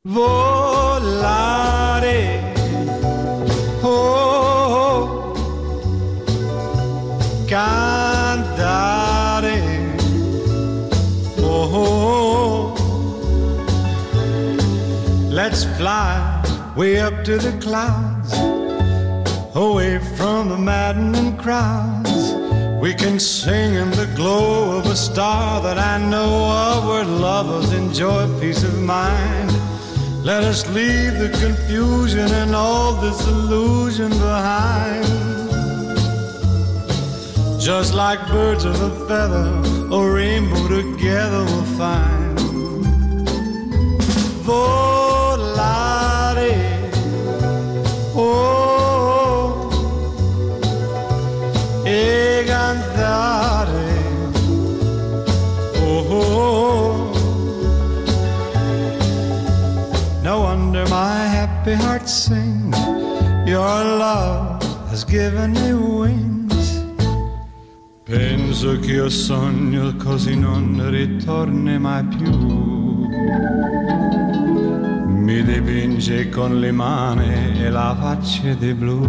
Volare, oh, cantare, oh, let's fly way up to the clouds, away from the maddening crowds. We can sing in the glow of a star that I know of, where lovers enjoy peace of mind. Let us leave the confusion and all disillusion behind. Just like birds of a feather, a rainbow together we'll find. Volare, oh, e cantare, oh. No wonder my happy heart sings. Your love has given me wings. Penso che io sogno così non ritorni mai più. Mi dipinge con le mani e la faccia di blu.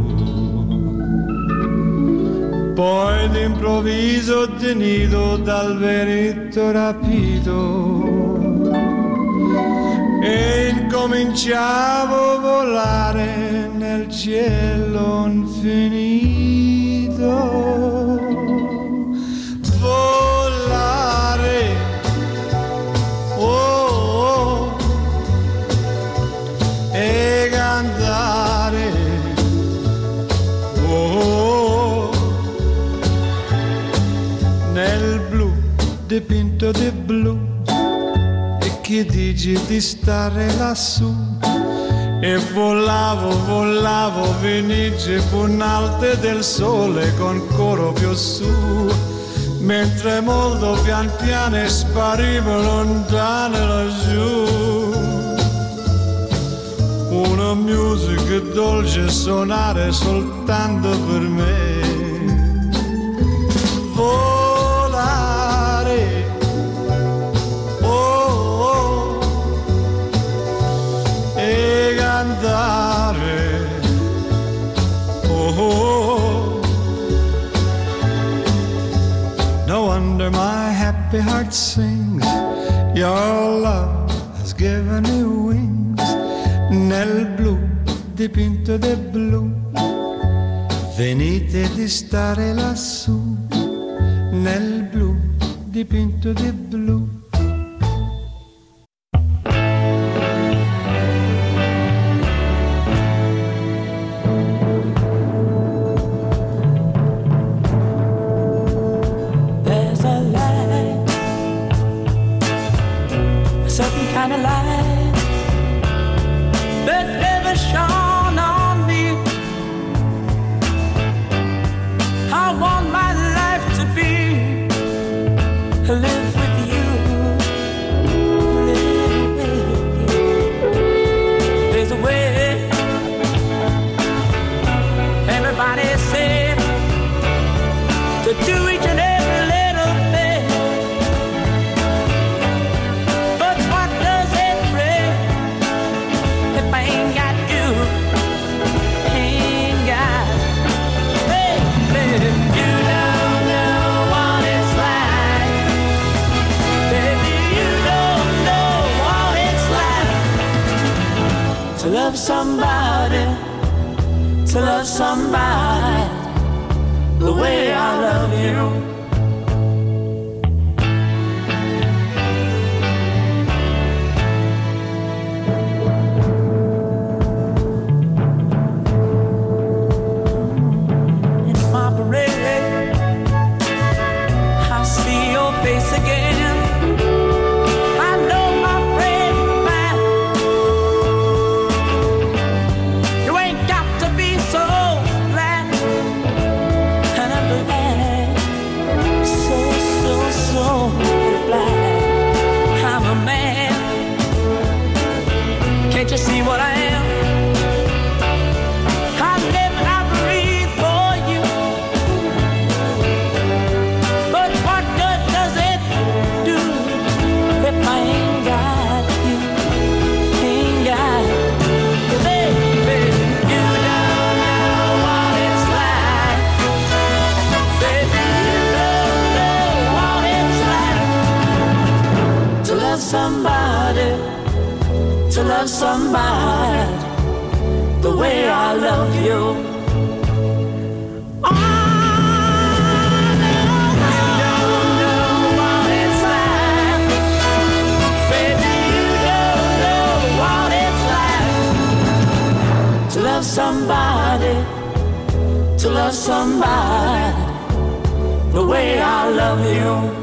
Poi d'improvviso tenido dal vento rapito e incominciavo a volare nel cielo infinito. Volare, oh, oh, e cantare, oh, nel blu dipinto di blu. Che dici di stare lassù? E volavo, volavo, venice punalte del sole con coro più su, mentre molto pian piano sparivo lontano laggiù. Una musica dolce suonare soltanto per me. Volare, andare, oh, oh. No wonder my happy heart sings. Your love has given me wings. Nel blu dipinto di blu, venite di stare lassù. Nel blu dipinto di blu. Somebody, to love somebody the way I love you. In my parade, I see your face again. Can't you see what I am? I live and I breathe for you. But what good does it do if I ain't got you? Ain't got to love somebody the way I love you. To love somebody the way I love you.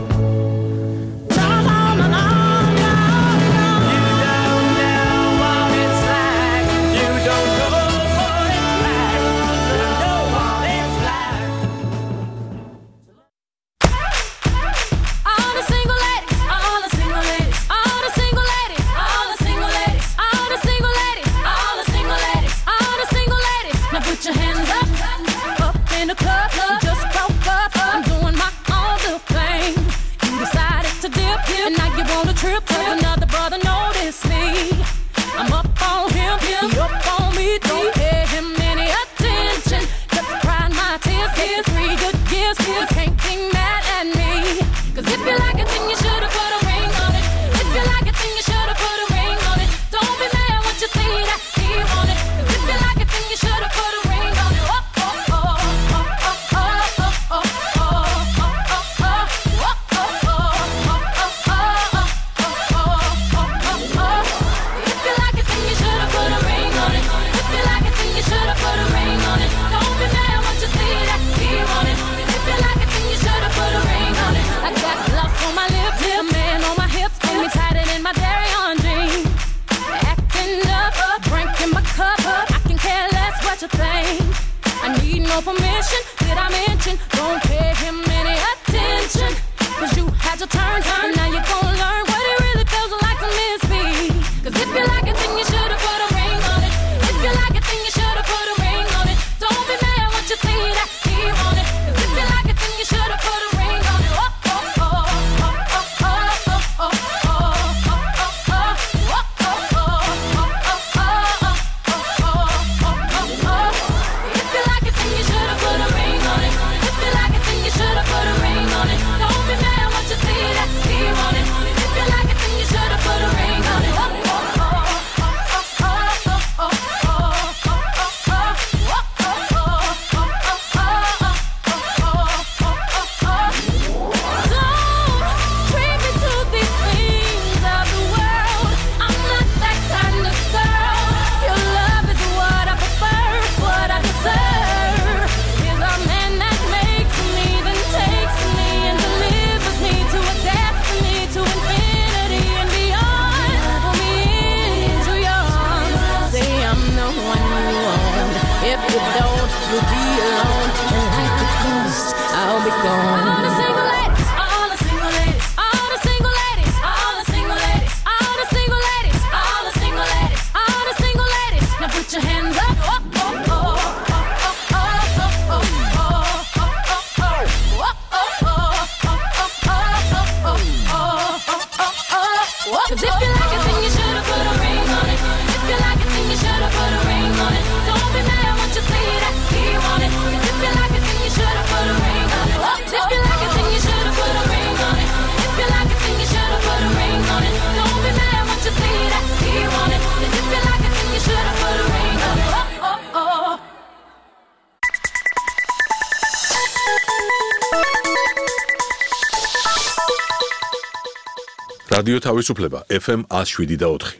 რადიო თავისუფლება FM 107.4.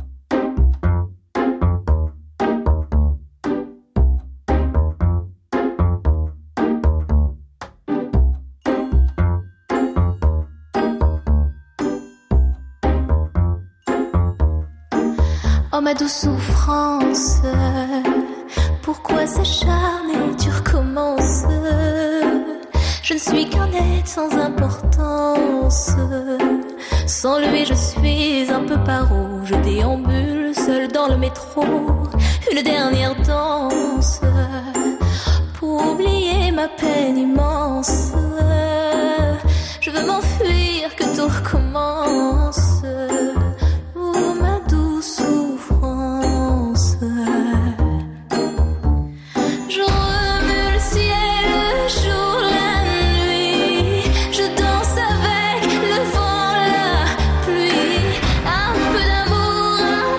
Oh ma douce souffrance, pourquoi s'acharner, tu recommences. Je ne suis qu'un être sans importance. Sans lui je suis un peu paro. Je déambule seul dans le métro. Une dernière danse pour oublier ma peine immense. Je veux m'enfuir, que tout recommence. Oh ma douce souffrance. Je remue le ciel, le jour, la nuit. Je danse avec le vent, la pluie. Un peu d'amour, un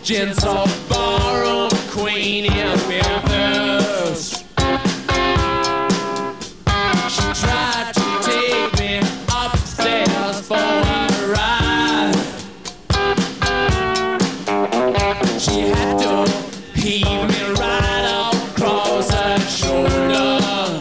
gentle ballroom queen in Memphis. She tried to take me upstairs for a ride. She had to heave me right across her shoulder.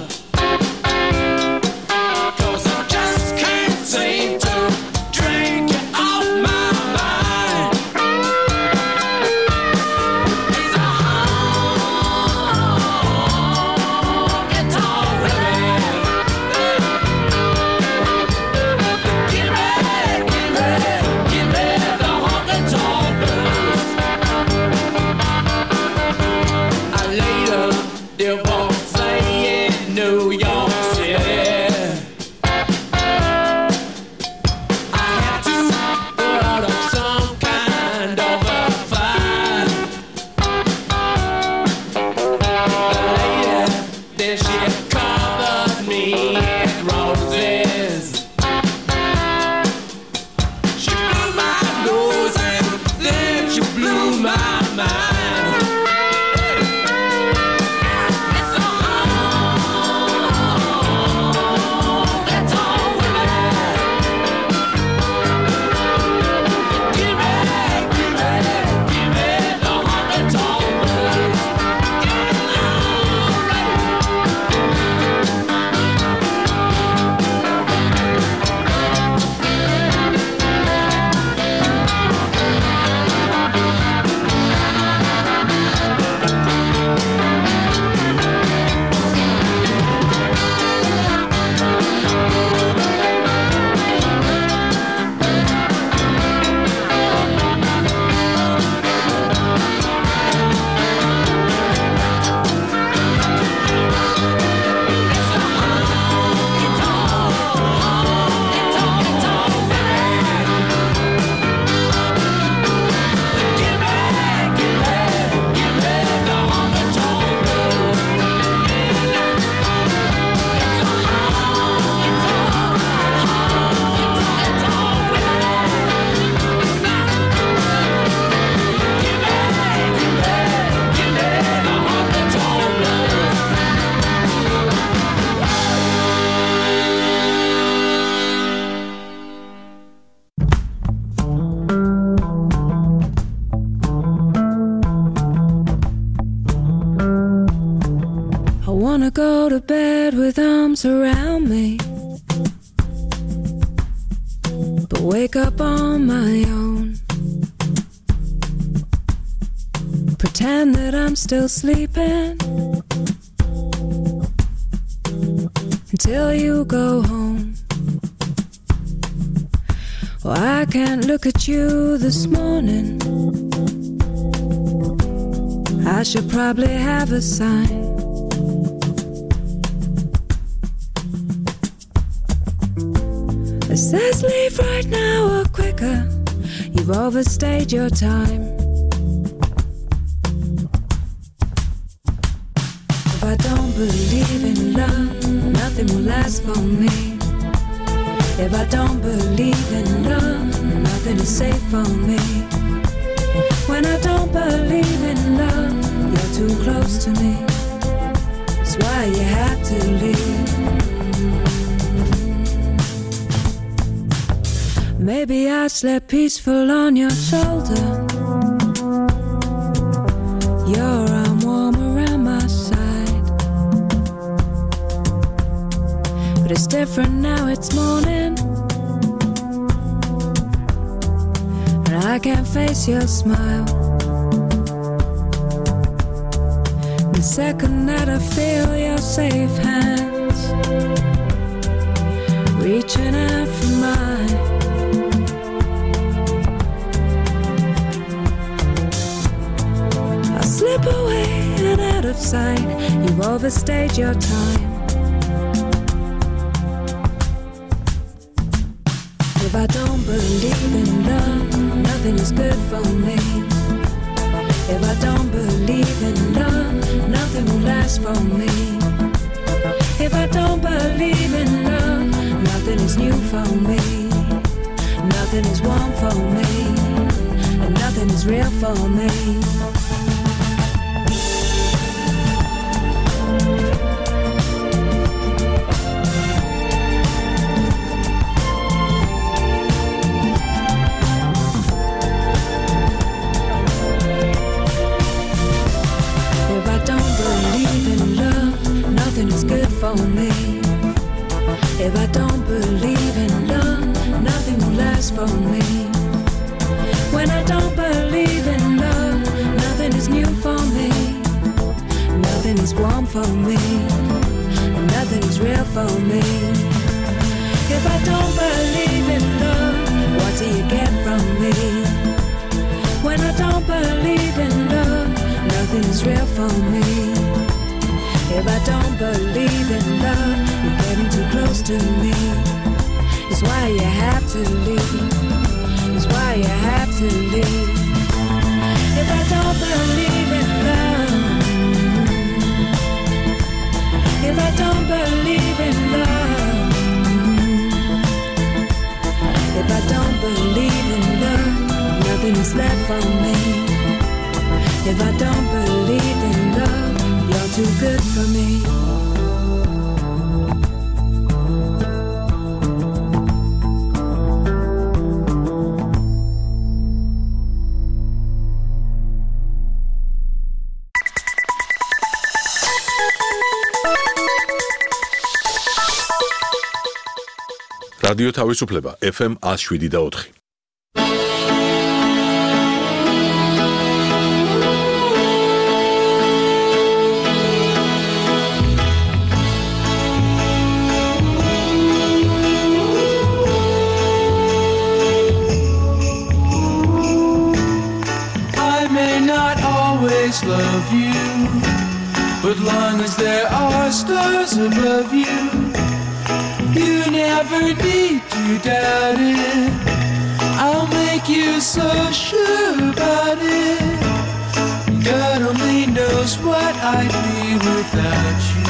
Go to bed with arms around me, but wake up on my own. Pretend that I'm still sleeping until you go home. Well, I can't look at you this morning. I should probably have a sign. It says leave right now or quicker. You've overstayed your time. If I don't believe in love, nothing will last for me. If I don't believe in love, nothing is safe for me. When I don't believe in love, you're too close to me. That's why you have to leave. Maybe I slept peaceful on your shoulder, your arm warm around my side. But it's different now, it's morning, and I can't face your smile. The second that I feel your safe hands reaching out for mine, slip away and out of sight. You've overstayed your time. If I don't believe in love, nothing is good for me. If I don't believe in love, nothing will last for me. If I don't believe in love, nothing is new for me. Nothing is warm for me, and nothing is is real for me. If I don't believe in love, nothing is good for me. If I don't believe in love, nothing will last for me. When I don't believe in love, nothing is new for me. Nothing is warm for me, and nothing is real for me. If I don't believe in love, what do you get from me? When I don't believe in love, nothing is real for me. If I don't believe in love, you're getting too close to me. It's why you have to leave. It's why you have to leave. If I don't believe in love, if I don't believe in love, if I don't believe in love, nothing is left for me. If I don't believe in love, you're too good for me. რადიო თავისუფლება FM 107.4. Love you, but long as there are stars above you, you never need to doubt it. I'll make you so sure about it. God only knows what I'd be without you.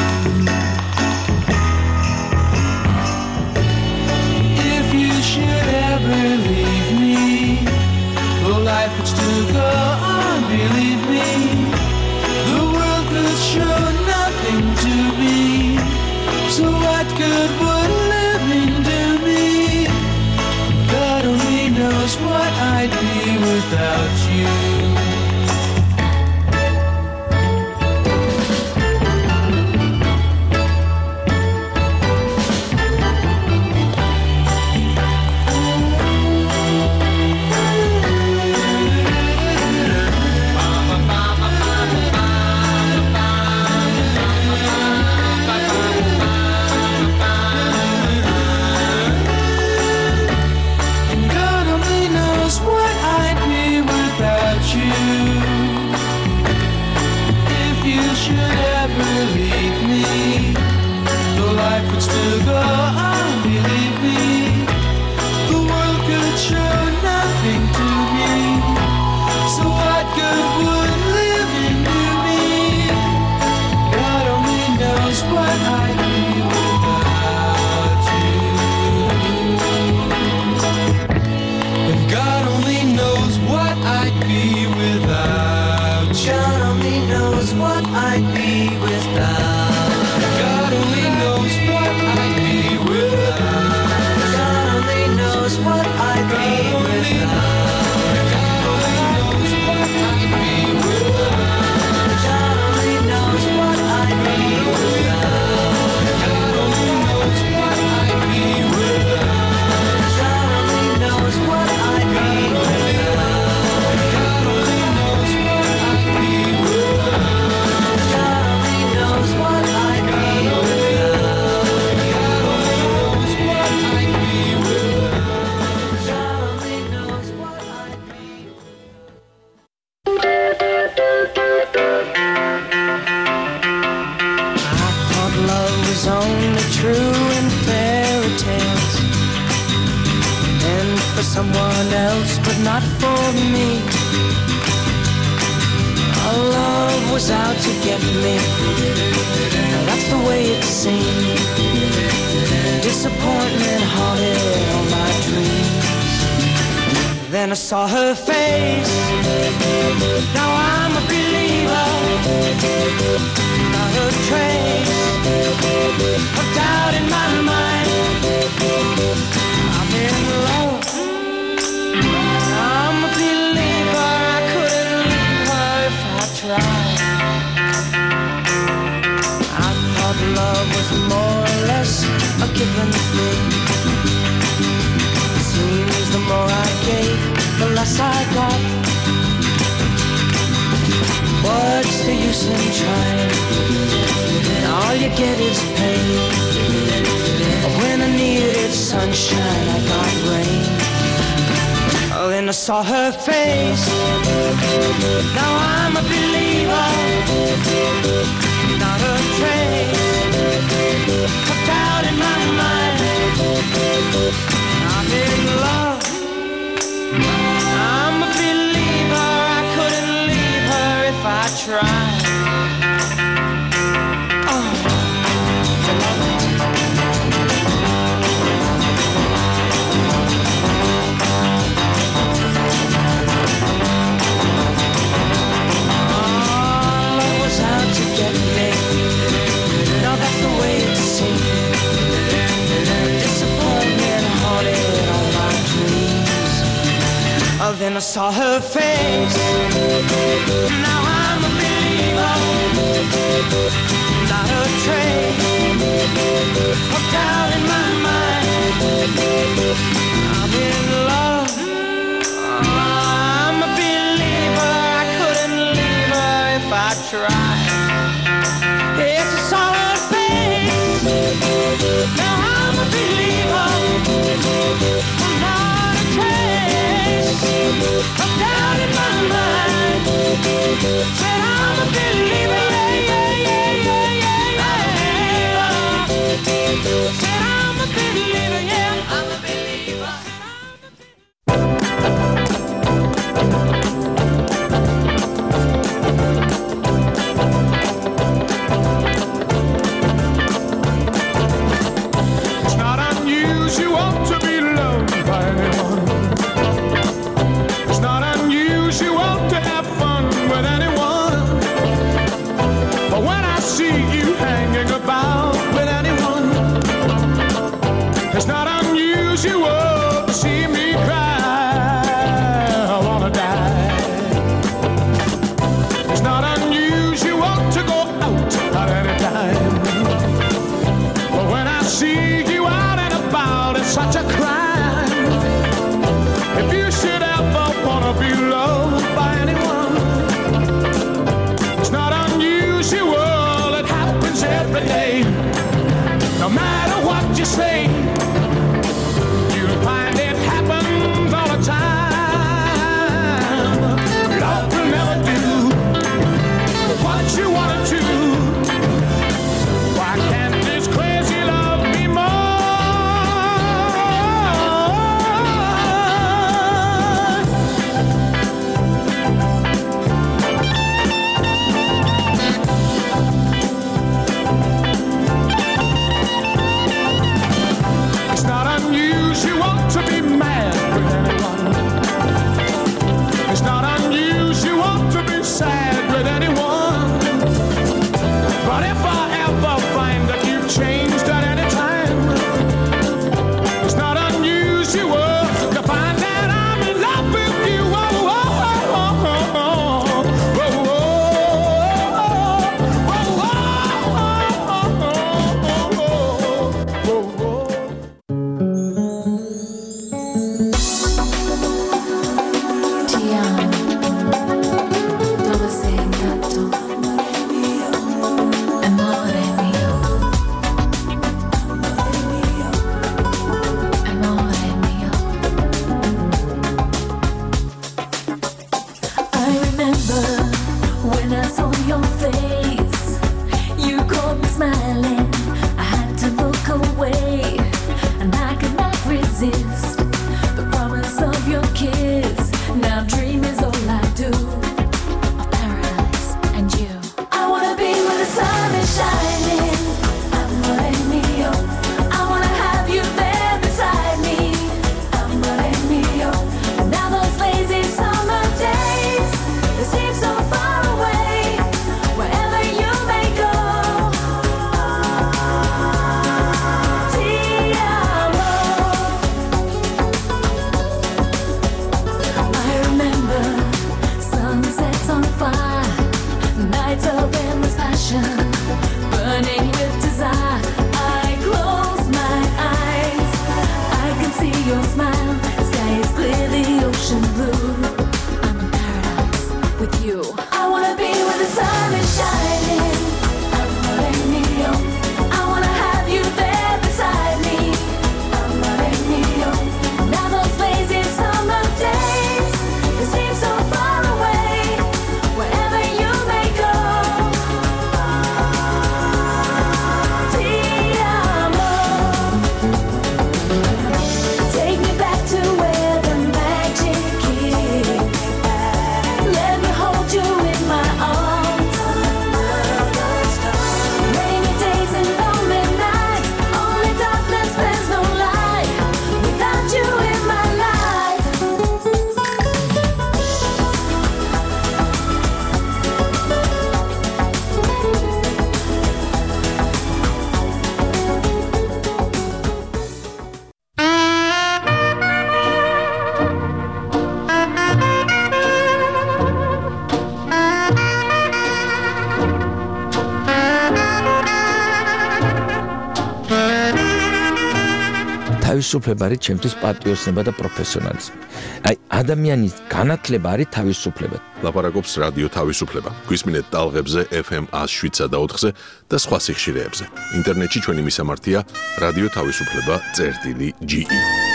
If you should ever leave me, well, life would still go on, believe me. The world could show nothing to me, so what good would living do me? God only knows what I'd be without you. someone else, but not for me. Our love was out to get me. Now that's the way it seemed. Disappointment haunted all my dreams. Then I saw her face. Now I'm a believer. Not a trace of doubt in my mind. I'm in love. I'm a believer. I couldn't leave her if I tried. I thought love was more or less a given thing. Seems the more I gave, the less I got. What's the use in trying? All you get is pain. When I needed sunshine, I got rain. Oh, then I saw her face. Now I'm a believer. Not a trace of doubt in my mind. I'm in love. I'm a believer. I couldn't leave her if I tried. Then I saw her face. Now I'm a believer. Not a trace of doubt in my mind. I'm in love. I'm a believer. I couldn't leave her if I tried. Yes, I saw her face. Now I'm a believer. Not a trace of doubt in my mind. Said I'm a believer, yeah, yeah, yeah, yeah, yeah. Said I'm a believer, yeah, I'm a believer. It's not unusual to be loved by anyone. It's not unusual to have fun with anyone. But when I see you hanging about with anyone, it's not unusual to see me cry. I wanna die. It's not unusual to go out at any time. But when I see you out and about, it's such a crime. If you should ever wanna be loved by anyone, it's not unusual, it happens every day. No matter what you say, you'll find it happens all the time. Love will never do what you wanna do. Why can't this crazy love be more? passion, burning with desire. I close my eyes, I can see your smile. Sky is clear, the ocean blue. I'm in paradise with you. I wanna be where the sun is shining. I'm letting me go. I wanna have you there beside me. I'm letting me go. Now those lazy summer days, they seem so far away. Wherever you may go, ti amo. Take me back to where the magic is. Let me hold you in my arms. Rainy days and lonely nights, only darkness, there's no light without you in my life. თავისუფლება არის ჩემთვის პატრიოტიზმი და პროფესიონალიზმი. აი ადამიანის განათლება არის თავისუფლება. ლაპარაკობს რადიო თავისუფლება. გვისმინეთ ტალღებზე FM 107-სა და 4-ზე და სხვა სიხშირეებზე. ინტერნეტში ჩვენი მისამართია რადიო თავისუფლება.ge